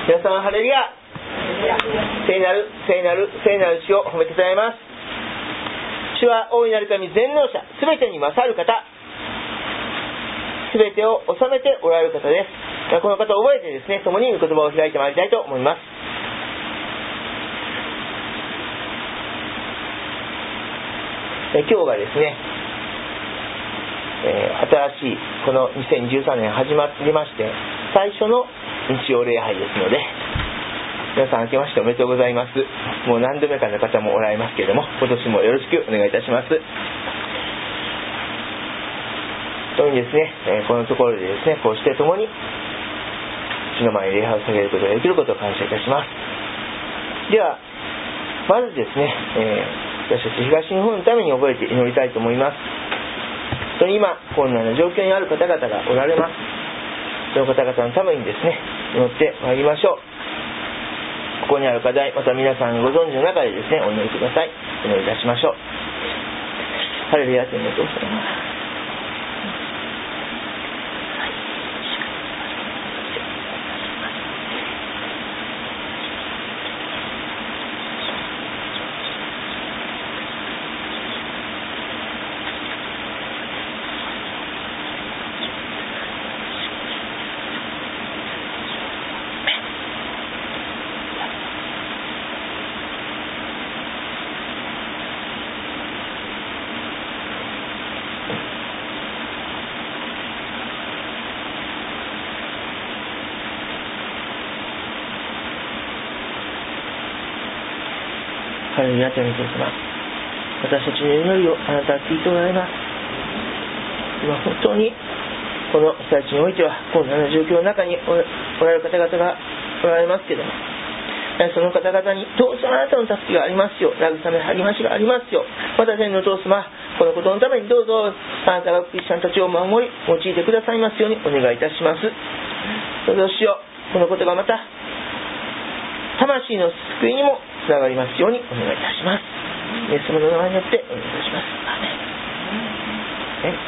皆様ハレルヤ。聖なる聖なる聖なる主を褒めてたたえます。主は大いなる神、全能者、すべてに勝る方、すべてを治めておられる方です。この方を覚えてですね、共に御言葉を開いてまいりたいと思います。今日がですね、新しいこの2013年始まりまして最初の日曜礼拝ですので、皆さん明けましておめでとうございます。もう何度目かの方もおられますけれども、今年もよろしくお願いいたします。特にですね、このところでですね、こうして共に主の前に礼拝を下げることができることを感謝いたします。ではまずですね、私たち東日本のために覚えて祈りたいと思います。本当に今困難な状況にある方々がおられます。その方々のためにですね、祈ってまいりましょう。ここにある課題、また皆さんご存知の中でですね、お祈りください。お祈りいたしましょう。ハレルヤ、天のお父様、ハレルヤ、天のお父様、私たちの祈りをあなたは聞いておられます。今本当にこの被災地においては困難な状況の中におられる方々がおられますけれども、その方々にどうぞあなたの助けがありますよう、慰め励ましがありますよう、また天のお父様、このことのためにどうぞあなたがクリスチャンたちを守り用いてくださいますようにお願いいたします。どうぞ主よ、このことがまた魂の救いにもつながりますようにお願いいたします。イエス様の名前によってお願いいたします。アーメン。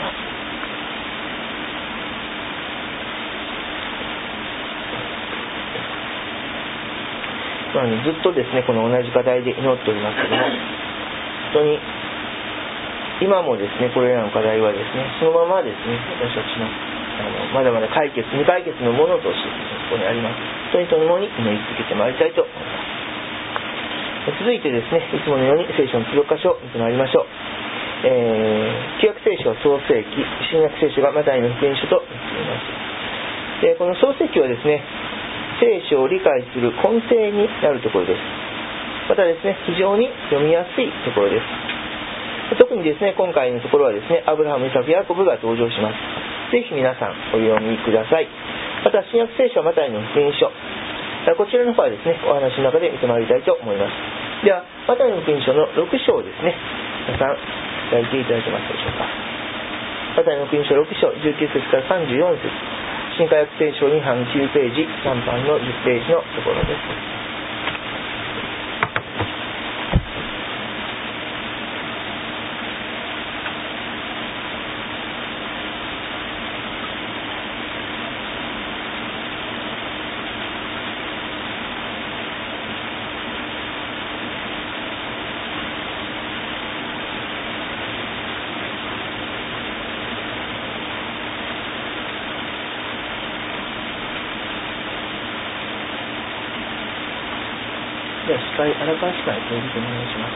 ずっとですね、この同じ課題で祈っておりますけども、本当に今もですね、これらの課題はですね、そのままですね、私たちのまだまだ未解決のものとしてここにあります。それとともに祈り続けてまいりたいと思います。続いてですね、いつものように聖書の記録箇所を見てまいりましょう。旧約聖書は創世記、新約聖書がマタイの福音書となっています。で、この創世記はですね、聖書を理解する根底になるところです。またですね、非常に読みやすいところです。特にですね、今回のところはですね、アブラハム、イサク、ヤコブが登場します。ぜひ皆さんお読みください。また新約聖書はマタイの福音書、こちらの方はですね、お話の中で見てまいりたいと思います。ではマタイの福音書の6章ですね、皆さん開いていただけますでしょうか。マタイの福音書6章19節から34節、新科学聖書2版9ページ3版の10ページのところです。では司会、荒川司会、よろしくお願いします。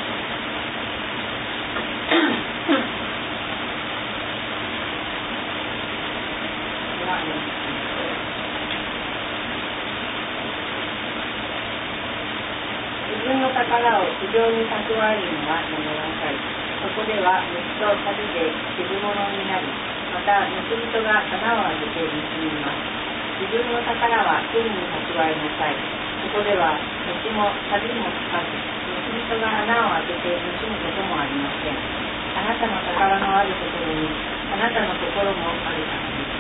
自分の宝を非常に蓄えるのはやめなさい。そこでは虫と旅で傷物になり、また盗人が穴を開けて盗みます。自分の宝は天に蓄えなさい。そこでは虫も旅もつかず、盗人が穴を開けて盗むこともありません。あなたの宝のあるところにあなたの心もあるからです。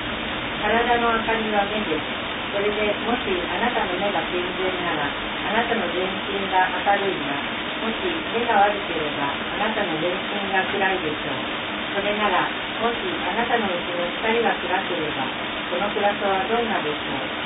体の明かりは目です。それでもしあなたの目が健全ならあなたの全身が明るいが、もし目が悪ければあなたの全身が暗いでしょう。それならもしあなたのうちの光が暗ければその暗さはどんなでしょう。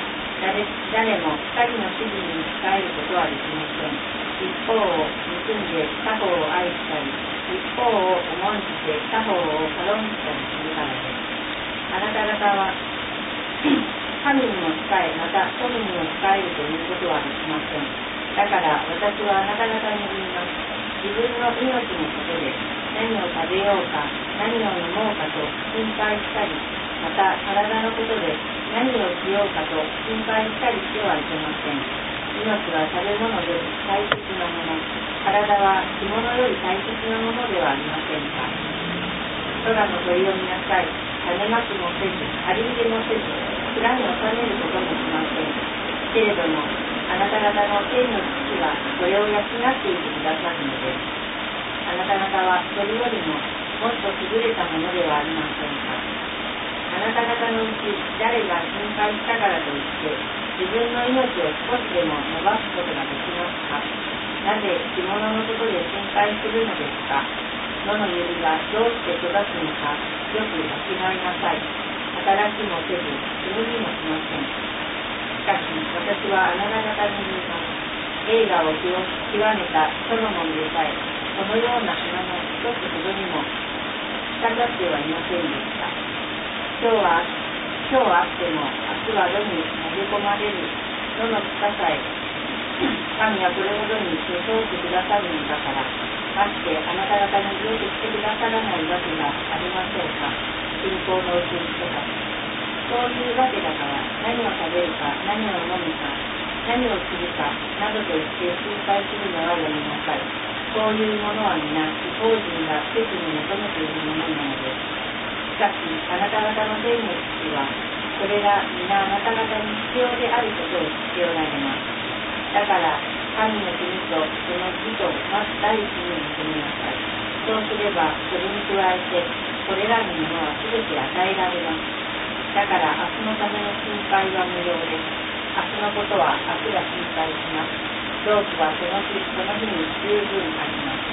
誰も二人の主人に仕えることはできません。一方を憎んで他方を愛したり、一方を重んじて他方を軽んじたりするからです。あなた方は神にも仕え、また富にも仕えるということはできません。だから私はあなた方に言います。自分の命のことで何を食べようか、何を飲もうかと心配したり、また体のことで何をしようかと心配したりしてはいけません。命は食べ物より大切なもの、体は着物より大切なものではありませんか。空の鳥を見なさい。種まきもせず、刈り入れもせず、蔵に収めることもしません。けれども、あなた方の天の父がそれを養っていてくださるのです。あなた方はそれよりももっと優れたものではありませんか。あなた方のうち誰が心配したからといって自分の命を少しでも伸ばすことができますか。なぜ着物のことで心配するのですか。野の指がどうして育つのかよくわきまえなさい。働きもせず紡ぎもしません。しかし私はあなた方に言います。栄華を極めたソロモンでさえこのような花の一つほどにも着飾ってはいませんでした。今日はあっても明日は野に投げ込まれる野の草さえ神はこれほどに装ってくださるのだから、ましてあなた方によくしてくださらないわけがありましょうか。信仰のうちに人たち、そういうわけだから何を食べるか、何を飲むか、何をするかなどと言って心配するのはやめなさい。こういうものは皆異邦人が切に求めているものなのです。しかしあなた方の天の父はそれが皆あなた方に必要であることを知っておられます。だから神の国とその義とまず第一に求めなさい。そうすればそれに加えてこれらのものはすべて与えられます。だから明日のための心配は無用です。明日のことは明日が心配します。労苦はその日に十分あります。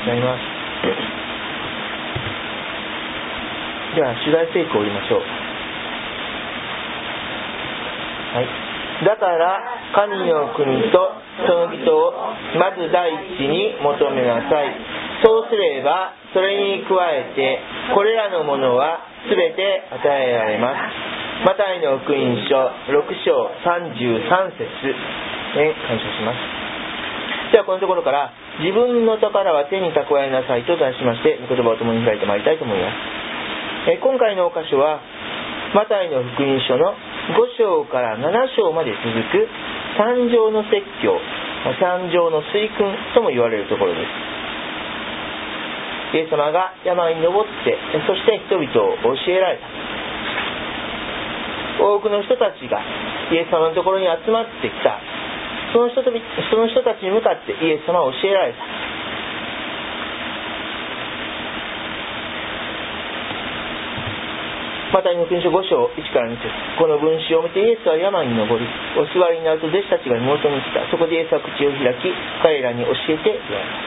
なります。では主題聖句を言いましょう。はい。だから神の国とその義とをまず第一に求めなさい。そうすればそれに加えてこれらのものはすべて与えられます。マタイの福音書6章33節で感謝します。ではこのところから自分の宝は手に蓄えなさいと題しまして御言葉を共に開いてまいりたいと思います。今回のお箇所はマタイの福音書の5章から7章まで続く三条の説教、三条の水訓とも言われるところです。イエス様が山に登ってそして人々を教えられた。多くの人たちがイエス様のところに集まってきた。その人たちに向かってイエス様は教えられた。マタイの福音書5章1から2節、この文章を見てイエスは山に登り、お座りになると弟子たちが妹に来た。そこでイエスは口を開き、彼らに教えて言われ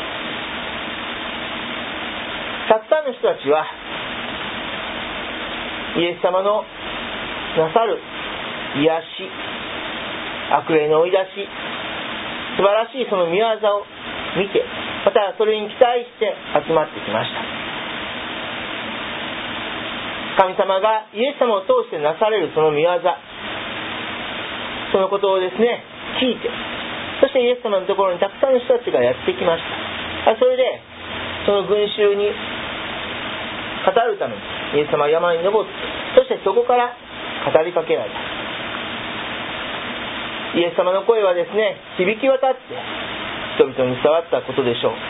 た。たくさんの人たちはイエス様のなさる癒し、悪霊の追い出し、素晴らしいその御業を見て、またそれに期待して集まってきました。神様がイエス様を通してなされるその御業、そのことをですね聞いて、そしてイエス様のところにたくさんの人たちがやってきました。それでその群衆に語るためにイエス様は山に登って、そしてそこから語りかけられた。イエス様の声はですね響き渡って人々に伝わったことでしょう。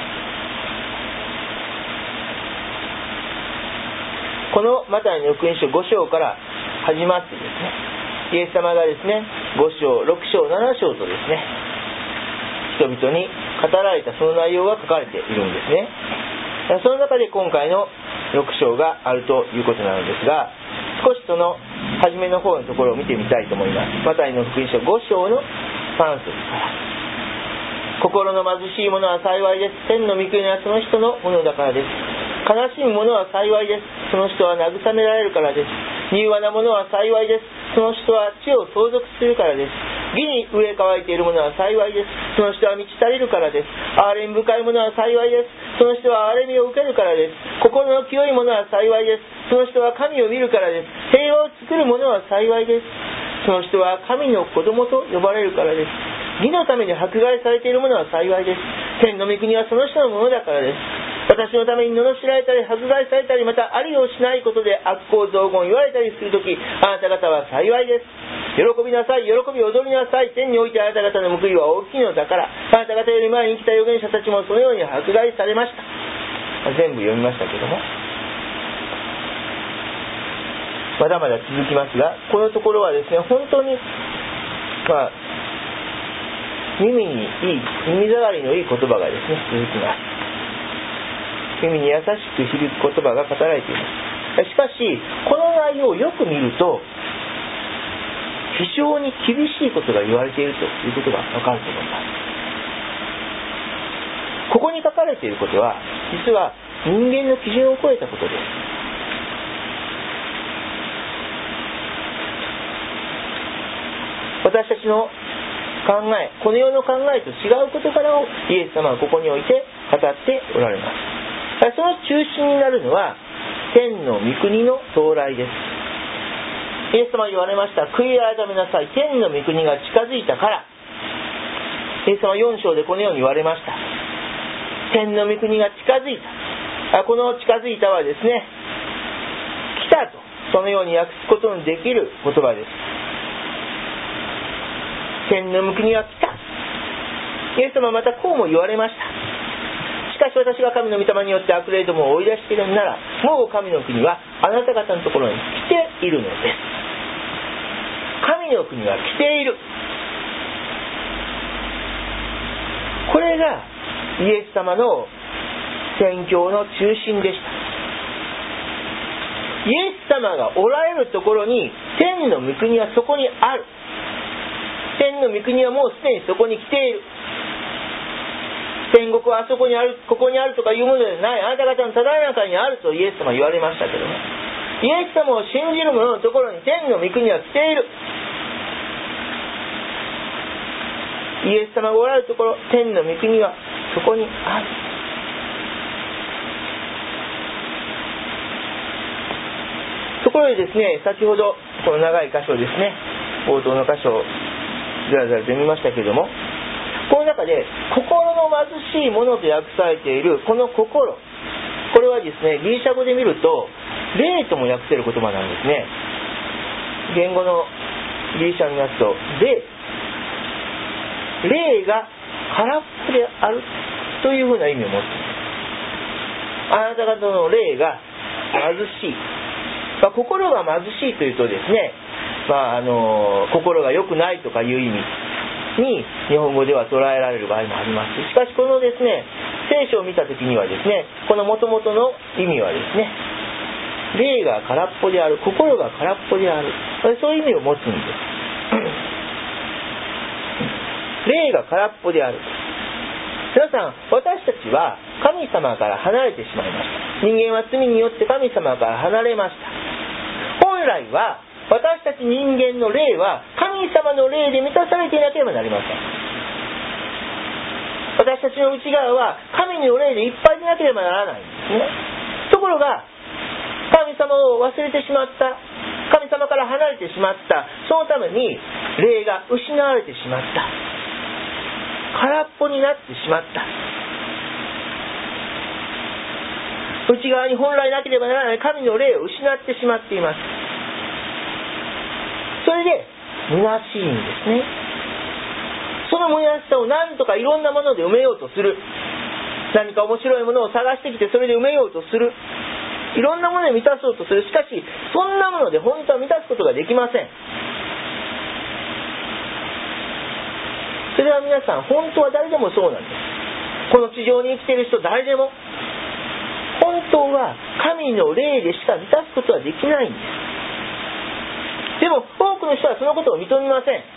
このマタイの福音書5章から始まってですね、イエス様がですね5章、6章、7章とですね人々に語られたその内容が書かれているんですね。その中で今回の6章があるということなのですが、少しその初めの方のところを見てみたいと思います。マタイの福音書5章の3節から、心の貧しい者は幸いです。天の御国はその人のものだからです。悲しむ者は幸いです。その人は慰められるからです。柔和な者は幸いです。 その人は地を相続するからです。義に植え乾いている者は幸いです。その人は満ち足りるからです。憐れみ深い者は幸いです。その人は憐れみを受けるからです。心の清い者は幸いです。その人は神を見るからです。平和を作る者は幸いです。その人は神の子供と呼ばれるからです。義のために迫害されている者は幸いです。天の御国はその人のものだからです。私のために罵られたり迫害されたり、またありをしないことで悪行雑言言われたりするとき、あなた方は幸いです。喜びなさい、喜び踊りなさい。天においてあなた方の報いは大きいのだから。あなた方より前に生きた預言者たちもそのように迫害されました。全部読みましたけども、まだまだ続きますが、このところはですね、本当に耳にいい、耳障りのいい言葉がですね続きます。耳に優しく響く言葉が語られています。しかしこの内容をよく見ると、非常に厳しいことが言われているということがわかると思います。ここに書かれていることは、実は人間の基準を超えたことです。私たちの考え、この世の考えと違う事柄をイエス様はここにおいて語っておられます。その中心になるのは天の御国の到来です。イエス様は言われました。悔い改めなさい、天の御国が近づいたから。イエス様は4章でこのように言われました。天の御国が近づいた。この近づいたはですね、来たと、そのように訳すことのできる言葉です。天の御国が来た。イエス様はまたこうも言われました。しかし私が神の御霊によって悪霊どもを追い出しているなら、もう神の国はあなた方のところに来ているのです。神の国は来ている。これがイエス様の宣教の中心でした。イエス様がおられるところに天の御国はそこにある。天の御国はもうすでにそこに来ている。天国はあそこにある、ここにあるとかいうものではない。あなた方のただ中にあるとイエス様は言われましたけども、イエス様を信じる者のところに天の御国は来ている。イエス様がおられるところ、天の御国はそこにある。ところでですね、先ほどこの長い箇所ですね、冒頭の箇所をずらずらと読みましたけれども、この中で心の貧しいものと訳されているこの心、これはですね、ギリシャ語で見ると霊とも訳せる言葉なんですね。言語のギリシャ語に訳すと霊が空っぽであるというふうな意味を持っています。あなた方の霊が貧しい、心が貧しいというとですね、心が良くないとかいう意味に日本語では捉えられる場合もあります。しかしこのですね、聖書を見たときにはですね、この元々の意味はですね、霊が空っぽである、心が空っぽである、そういう意味を持つんです。霊が空っぽである。皆さん、私たちは神様から離れてしまいました。人間は罪によって神様から離れました。本来は私たち人間の霊は神様の霊で満たされていなければなりません。私たちの内側は神の霊でいっぱいでなければならないんですね。ところが神様を忘れてしまった、神様から離れてしまった、そのために霊が失われてしまった、空っぽになってしまった。内側に本来なければならない神の霊を失ってしまっています。それで虚しいんですね。その虚しさを何とかいろんなもので埋めようとする。何か面白いものを探してきてそれで埋めようとする。いろんなもので満たそうとする。しかしそんなもので本当は満たすことができません。それは皆さん、本当は誰でもそうなんです。この地上に生きている人誰でも本当は神の霊でしか満たすことはできないんです。でも多くの人はそのことを認めません。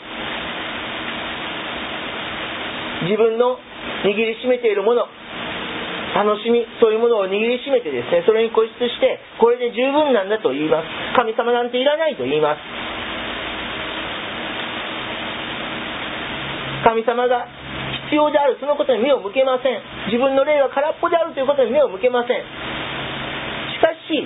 自分の握りしめているもの、楽しみ、そういうものを握りしめてですね、それに固執してこれで十分なんだと言います。神様なんていらないと言います。 神様が必要であるそのことに目を向けません。自分の霊が空っぽであるということに目を向けません。しかし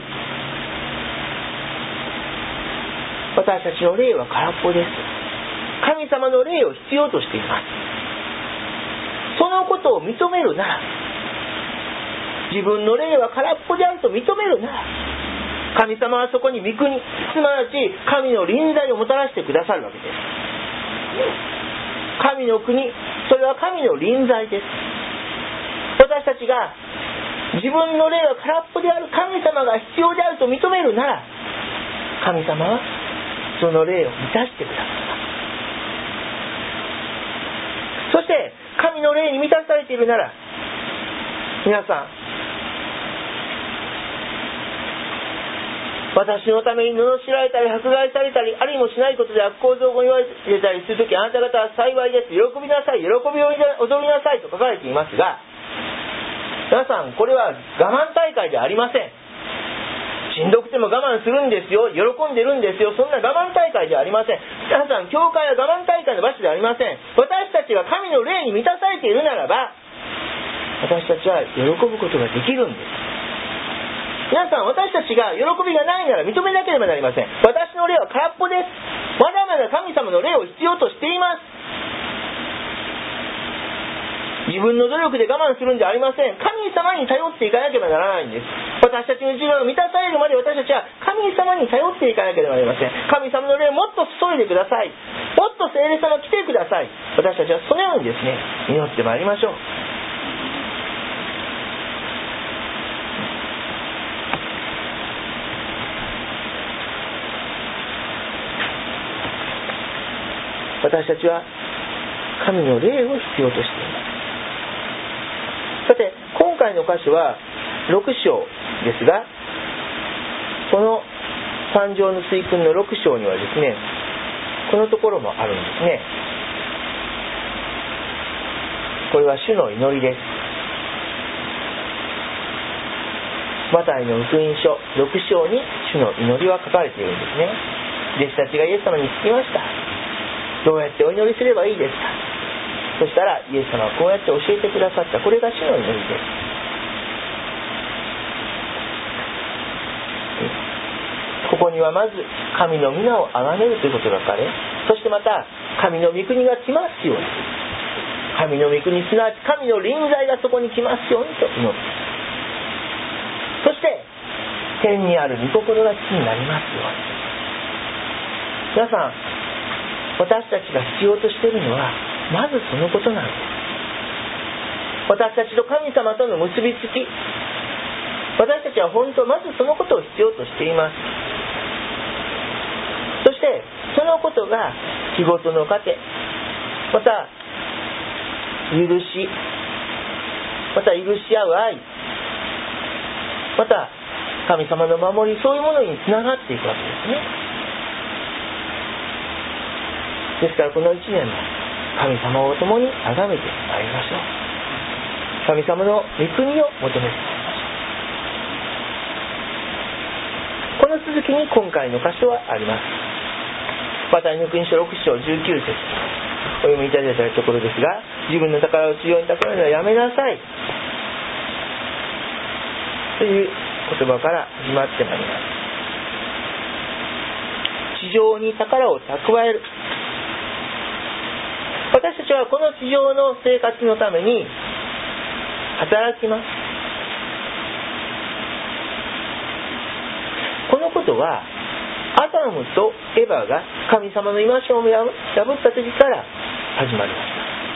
私たちの霊は空っぽです。神様の霊を必要としています。そのことを認めるなら、自分の霊は空っぽであると認めるなら、神様はそこに御国、すなわち神の臨在をもたらしてくださるわけです。神の国、それは神の臨在です。私たちが自分の霊は空っぽである神様が必要であると認めるなら、神様はその霊を満たしてくださいます。そして神の霊に満たされているなら、皆さん、私のために罵られたり迫害されたり、ありもしないことで悪行増言を言われたりするとき、あなた方は幸いです、喜びなさい、喜びを踊りなさいと書かれていますが、皆さん、これは我慢大会ではありません。しんどくても我慢するんですよ、喜んでるんですよ、そんな我慢大会ではありません。皆さん、教会は我慢大会の場所ではありません。私たちが神の霊に満たされているならば、私たちは喜ぶことができるんです。皆さん、私たちが喜びがないなら認めなければなりません。私の霊は空っぽです。まだまだ神様の霊を必要としています。自分の努力で我慢するんじゃありません。神様に頼っていかなければならないんです。私たちの自分が満たされるまで私たちは神様に頼っていかなければなりません。神様の霊をもっと注いでください。もっと聖霊様来てください。私たちはそのようにですね、祈ってまいりましょう。私たちは神の霊を必要としています。さて、今回の箇所は6章ですが、この三条の水訓の6章にはですね、このところもあるんですね。これは主の祈りです。マタイの福音書6章に主の祈りは書かれているんですね。弟子たちがイエス様に聞きました。どうやってお祈りすればいいですか。そしたらイエス様はこうやって教えてくださった。これが主の祈りです。ここにはまず神の皆を崇めるということが書かれ、そしてまた神の御国が来ますように、神の御国すなわち神の臨在がそこに来ますようにと祈って、そして天にある御心が地になりますように。皆さん、私たちが必要としているのはまずそのことなんです。私たちと神様との結びつき、私たちは本当まずそのことを必要としています。そしてそのことが日ごとの糧、また許し合う愛、また神様の守り、そういうものにつながっていくわけですね。ですからこの1年も神様を共に崇めてまいりましょう。神様の御国を求めてまいりましょう。この続きに今回の箇所はあります。マタイの福音書6章19節お読みいただいたところですが、自分の宝を地上に蓄えるのはやめなさいという言葉から始まってまいります。地上に宝を蓄える。私たちはこの地上の生活のために働きます。このことはアダムとエヴァが神様の戒めを破った時から始まりました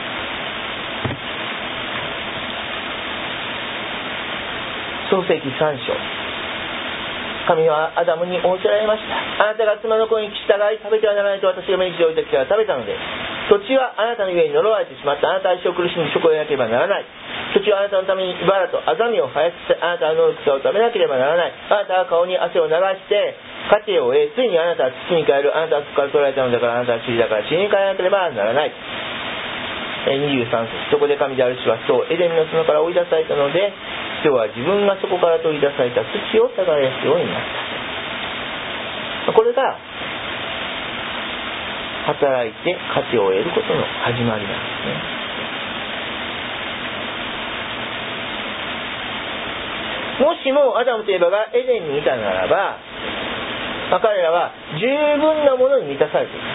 。創世記3章、神はアダムに仰せられました。あなたが妻の子に従い食べてはならないと私が命じておいた木から食べたので、土地はあなたの上に呪われてしまった。あなたは一生苦しみ食を得なければならない。土地はあなたのために茨とアザミを生やして、あなたは野の草を食べなければならない。あなたは顔に汗を流して家庭を得、ついにあなたは土に帰る。あなたはそこから取られたのだから、あなたは塵だから塵に帰らなければならない。23節、そこで神である主は人をエデンの園から追い出されたので、人は自分がそこから取り出された土を耕すようになった。これが働いて糧を得ることの始まりなんですね。もしもアダムとエバがエデンにいたならば、彼らは十分なものに満たされています。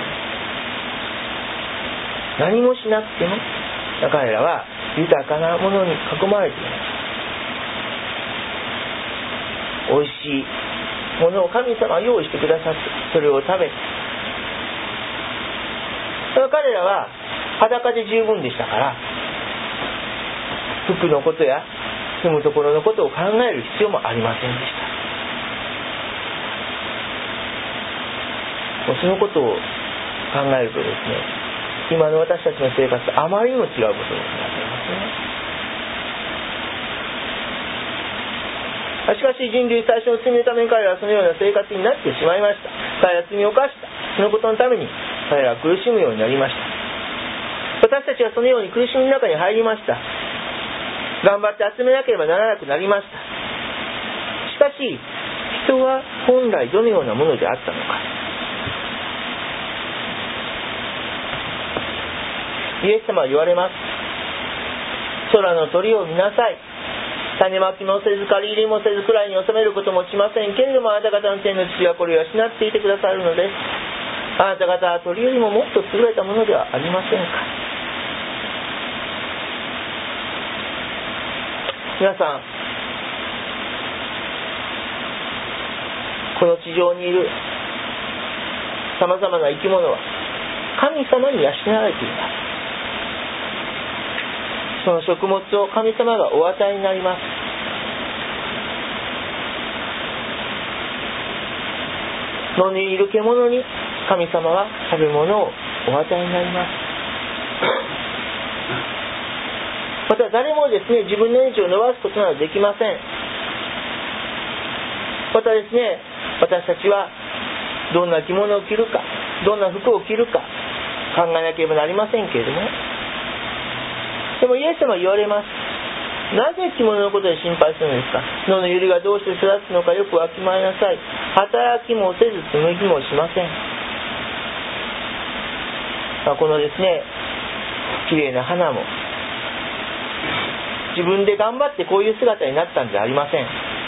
何もしなくても彼らは豊かなものに囲まれています。おいしいものを神様は用意してくださって、それを食べて、彼らは裸で十分でしたから、服のことや住むところのことを考える必要もありませんでした。そのことを考えるとですね、今の私たちの生活とあまりにも違うことになっていますね。しかし人類最初の罪のために彼らはそのような生活になってしまいました。彼らは罪を犯した。そのことのために彼らは苦しむようになりました。私たちはそのように苦しみの中に入りました。頑張って集めなければならなくなりました。しかし人は本来どのようなものであったのか。イエス様は言われます。空の鳥を見なさい。種まきもせず刈り入れもせずくらいに収めることもしませんけれども、あなた方の天の父はこれを養っていてくださるのです。あなた方は鳥よりももっと優れたものではありませんか。皆さん、この地上にいるさまざまな生き物は神様に養われています。その食物を神様がお与えになります。野にいる獣に神様は食べ物をお与えになります。また誰もですね、自分の命を伸ばすことなどできません。またですね、私たちはどんな着物を着るか、どんな服を着るか考えなければなりませんけれども、でもイエス様は言われます。なぜ着物のことで心配するのですか。野の百合がどうして育つのかよくわきまえなさい。働きもせず紡ぎもしません。このですね、綺麗な花も自分で頑張ってこういう姿になったんじゃありません。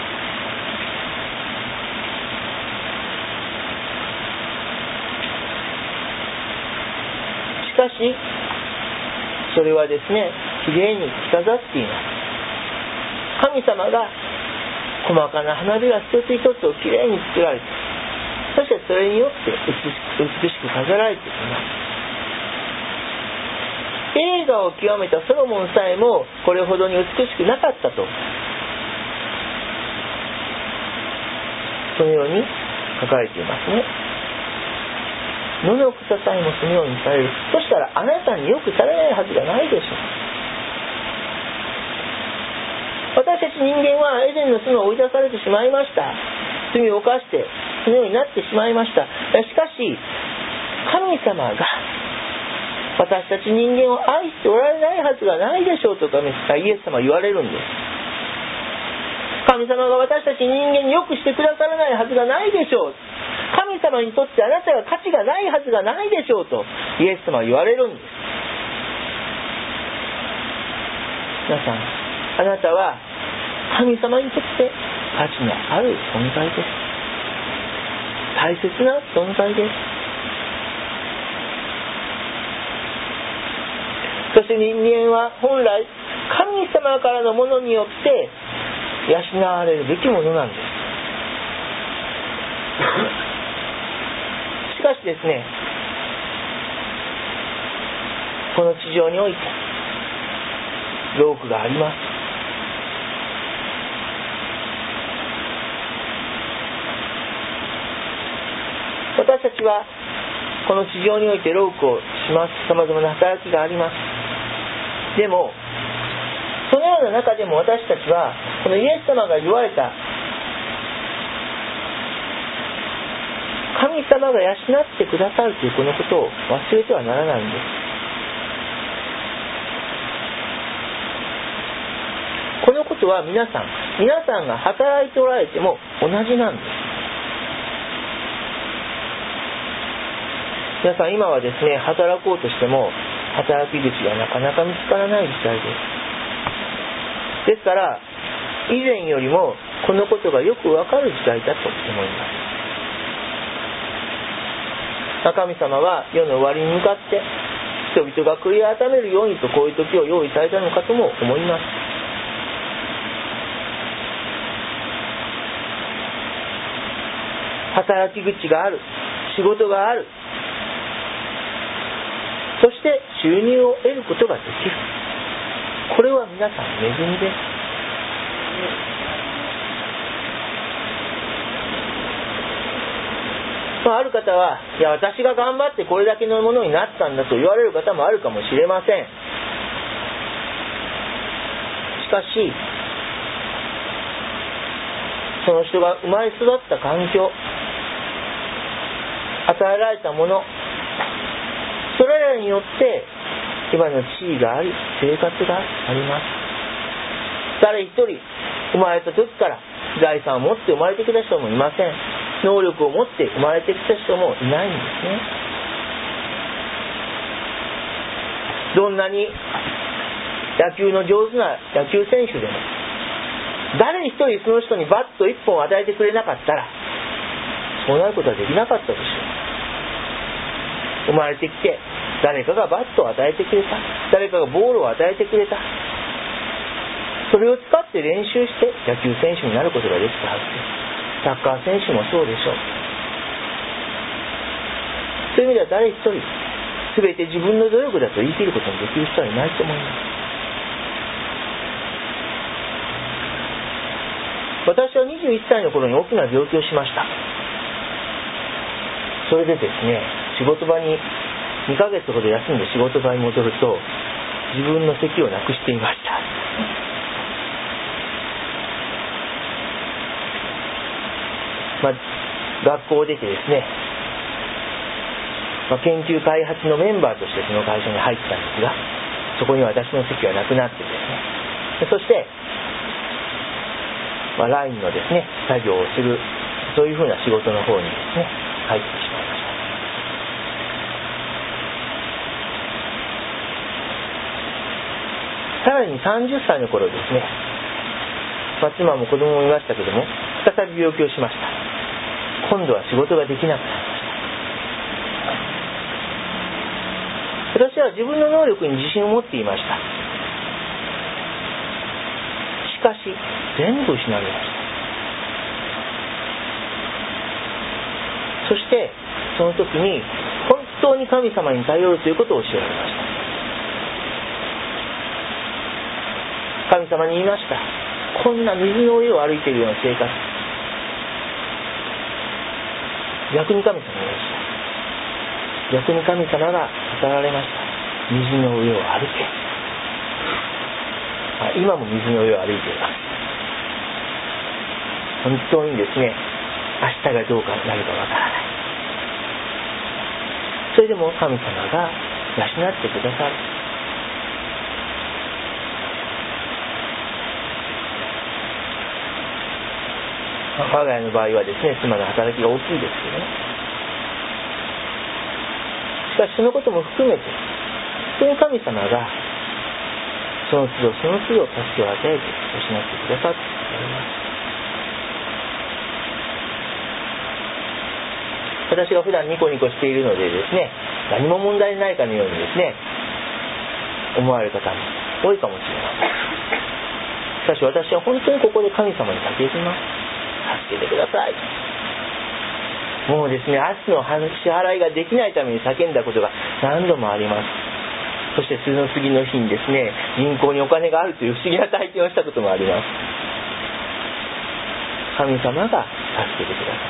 しかしそれはですね、きれいに着飾っています。神様が細かな花びら一つ一つをきれいに作られて、そしてそれによって美しく飾られています。栄華を極めたソロモンさえもこれほどに美しくなかったと、そのように書かれていますね。野の草さえもそのようにされる。そしたらあなたによくされないはずがないでしょう。私たち人間はエデンの巣の追い出されてしまいました。罪を犯してそのようになってしまいました。しかし神様が私たち人間を愛しておられないはずがないでしょうとかイエス様は言われるんです。神様が私たち人間によくしてくださらないはずがないでしょう。神様にとってあなたが価値がないはずがないでしょうとイエス様は言われるんです。皆さん、あなたは神様にとって価値のある存在です。大切な存在です。そして人間は本来神様からのものによって養われるべきものなんです。しかしですね、この地上において労苦があります。私たちはこの地上において労苦をします。さまざまな働きがあります。でもそのような中でも私たちはこのイエス様が言われた神様が養ってくださるというこのことを忘れてはならないんです。このことは皆さんが働いておられても同じなんです。 皆さん、今はですね、働こうとしても働き口がなかなか見つからない時代です。ですから以前よりもこのことがよくわかる時代だと思います。神様は世の終わりに向かって人々が悔い改めるようにとこういう時を用意されたのかとも思います。働き口がある、仕事がある、そして収入を得ることができる。これは皆さん恵みです。ある方は、いや私が頑張ってこれだけのものになったんだと言われる方もあるかもしれません。しかしその人が生まれ育った環境、与えられたもの、それらによって今の地位があり、生活があります。誰一人生まれた時から財産を持って生まれてきた人もいません。能力を持って生まれてきた人もいないんですね。どんなに野球の上手な野球選手でも、誰一人その人にバット一本与えてくれなかったらそうなることはできなかったでしょう。生まれてきて誰かがバットを与えてくれた、誰かがボールを与えてくれた、それを使って練習して野球選手になることができたはずです。サッカー選手もそうでしょう。そういう意味では誰一人全て自分の努力だと言い切ることのできる人はいないと思います。私は21歳の頃に大きな病気をしました。それでですね、仕事場に2ヶ月ほど休んで仕事場に戻ると自分の席をなくしていました。学校を出てですね、研究開発のメンバーとしてその会社に入ったんですが、そこに私の席はなくなってですね、そしてラインのですね作業をする、そういうふうな仕事の方にですね入ってしまいました。さらに30歳の頃ですね、妻も子供もいましたけども、再び病気をしました。今度は仕事ができなくなりました。私は自分の能力に自信を持っていました。しかし全部失いました。そしてその時に本当に神様に頼るということを教えられました。神様に言いました。こんな水の上を歩いているような生活、逆に神様が言いました。逆に神様が語られました。水の上を歩け。今も水の上を歩いています。本当にですね、明日がどうかなるかわからない。それでも神様が養ってくださる。我が家の場合はですね、妻の働きが大きいですけどね。しかしそのことも含めて、本当に神様がその都度その都度助けを与えて養ってくださっております。私が普段ニコニコしているのでですね、何も問題ないかのようにですね思われる方も多いかもしれません。しかし私は本当にここで神様に叫びます。助けてください。もうですね、明日の支払いができないために叫んだことが何度もあります。そしてその次の日にですね、銀行にお金があるという不思議な体験をしたこともあります。神様が助けてください。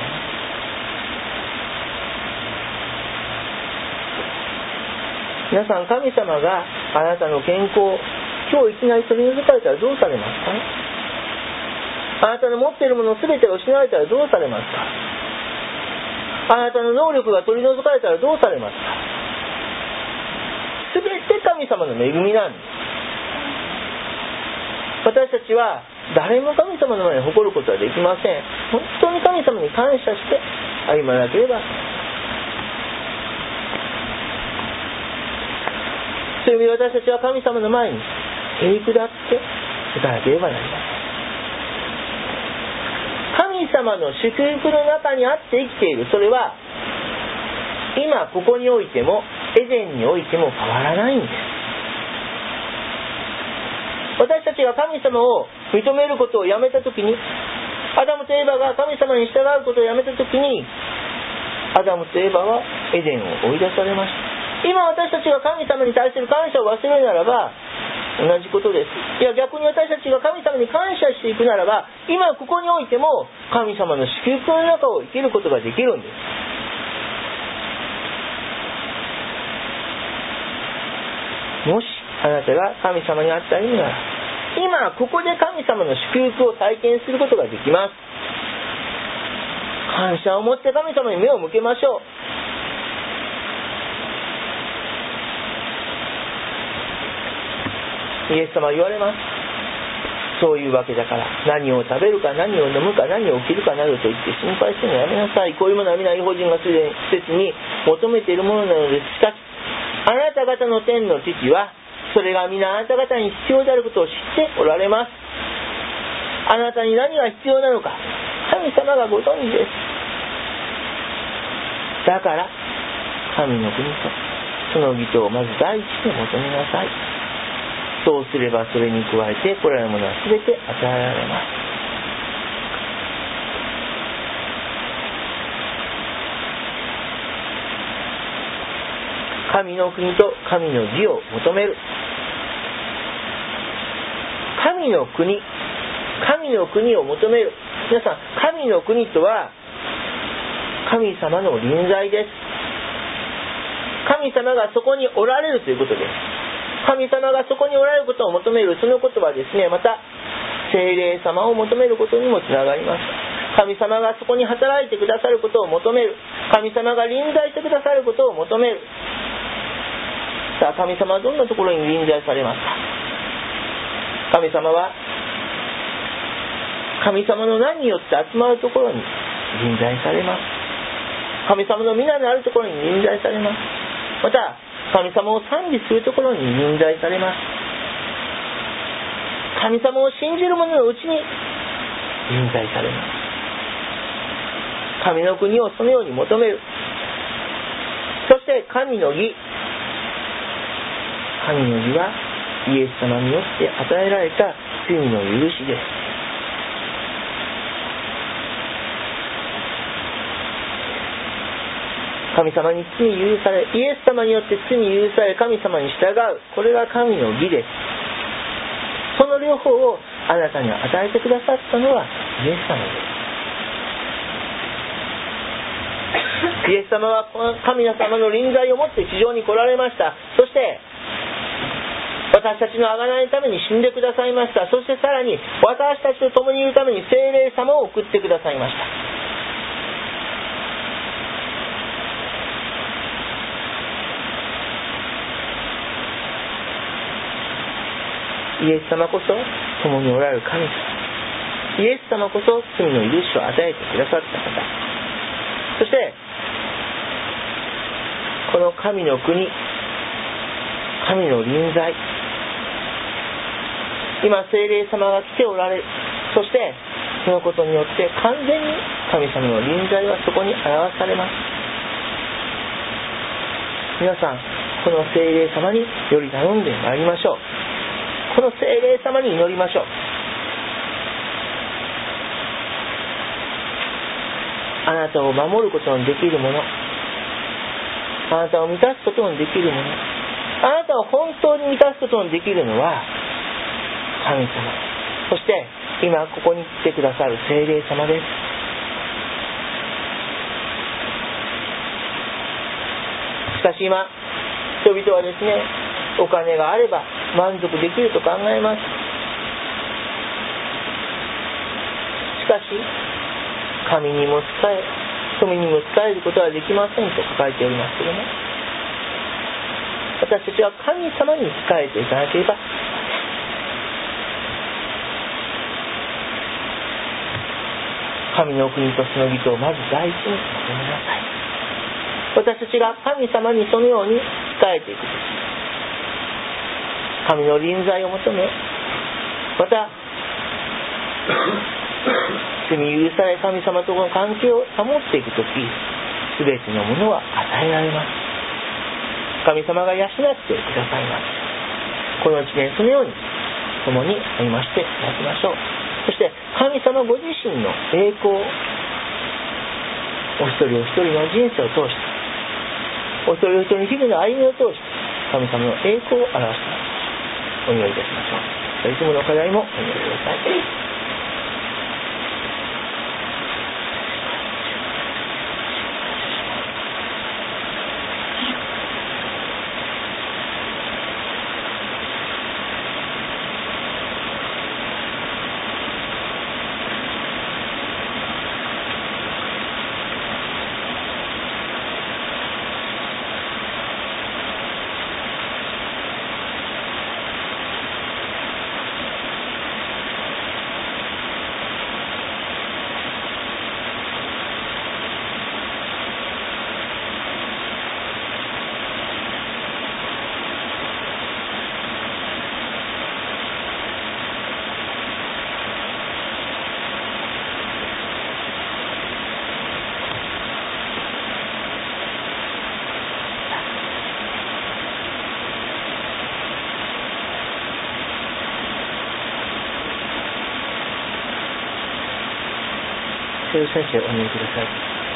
皆さん、神様があなたの健康、今日いきなり取り除かれたらどうされますか？あなたの持っているもの全てが失われたらどうされますか？あなたの能力が取り除かれたらどうされますか？全て神様の恵みなんです。私たちは誰も神様の前に誇ることはできません。本当に神様に感謝して歩まなければ。 そういう意味で私たちは神様の前にへりくだっていかなければなりません。神様の祝福の中にあって生きている。それは今ここにおいてもエデンにおいても変わらないんです。私たちが神様を認めることをやめたときに、アダムとエバが神様に従うことをやめたときに、アダムとエバはエデンを追い出されました。今私たちが神様に対する感謝を忘れるならば同じことです。いや、逆に私たちが神様に感謝していくならば、今ここにおいても神様の祝福の中を生きることができるんです。もしあなたが神様に会ったらいいなら、今ここで神様の祝福を体験することができます。感謝を持って神様に目を向けましょう。イエス様は言われます。そういうわけだから何を食べるか何を飲むか何を着るかなどと言って心配するのやめなさい。こういうものは皆異邦人がすでに施設に求めているものなのです。しかしあなた方の天の父はそれが皆あなた方に必要であることを知っておられます。あなたに何が必要なのか神様がご存知です。だから神の国とその義とをまず第一に求めなさい。そうすればそれに加えてこれらのものは全て与えられます。神の国と神の義を求める。神の国を求める。皆さん、神の国とは神様の臨在です。神様がそこにおられるということです。神様がそこにおられることを求める。そのことはですね、また聖霊様を求めることにもつながります。神様がそこに働いてくださることを求める。神様が臨在してくださることを求める。さあ、神様はどんなところに臨在されますか。神様は神様の名によって集まるところに臨在されます。神様の皆のあるところに臨在されます。また神様を賛美するところに臨在されます。神様を信じる者のうちに臨在されます。神の国をそのように求める。そして神の義はイエス様によって与えられた罪の許しです。神様に罪許され、イエス様によって罪許され、神様に従う。これが神の義です。その両方をあなたに与えてくださったのはイエス様です。イエス様は神様の臨在をもって地上に来られました。そして私たちの贖いのために死んでくださいました。そしてさらに私たちと共にいるために聖霊様を送ってくださいました。イエス様こそ共におられる神様。イエス様こそ罪の許しを与えてくださった方。そしてこの神の国、神の臨在、今聖霊様が来ておられる。そしてそのことによって完全に神様の臨在はそこに表されます。皆さん、この聖霊様により頼んでまいりましょう。この聖霊様に祈りましょう。あなたを守ることのできるもの、あなたを満たすことのできるもの、あなたを本当に満たすことのできるのは神様、そして今ここに来てくださる聖霊様です。しかし今人々はですね、お金があれば満足できると考えます。しかし神にも仕え富にも仕えることはできませんと書かれておりますけども、私たちは神様に仕えていかなければ、神の国とその義とをまず第一に求めなさい。私たちが神様にそのように仕えていくとき、 神の臨在を求め、また罪許され神様との関係を保っていくとき、すべてのものは与えられます。神様が養ってくださいます。この一年そのように共に歩ませていただきましょう。そして神様ご自身の栄光をお一人お一人の人生を通して、お一人お一人の日々の歩みを通して神様の栄光を表してお祈りいたしましょう。いつもの課題もお祈りください。先生、お願いください。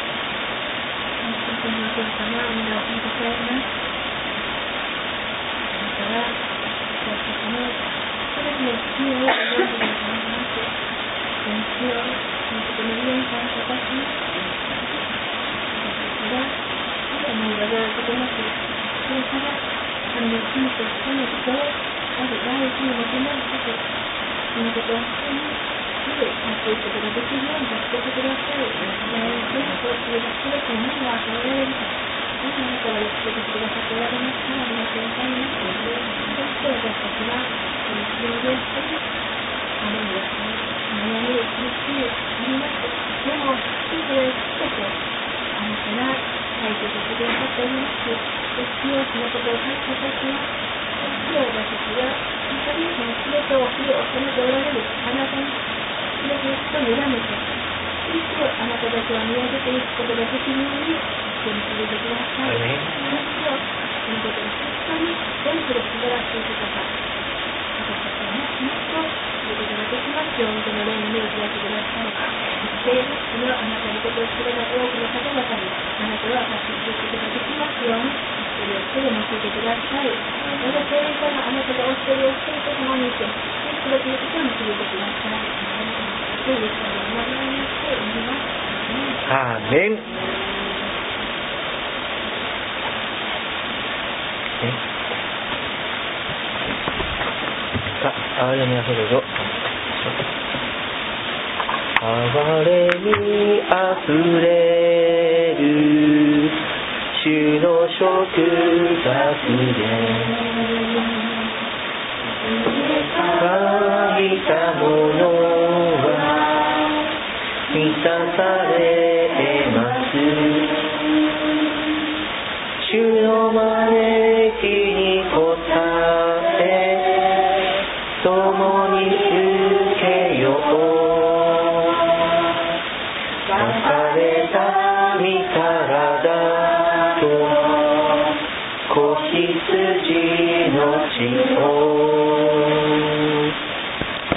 アーメン。憐れみあふれる憐れみあふれる主の食卓で欠いたものは満たされます主の招きに応え共に受けよう裂かれた身体と子羊の血を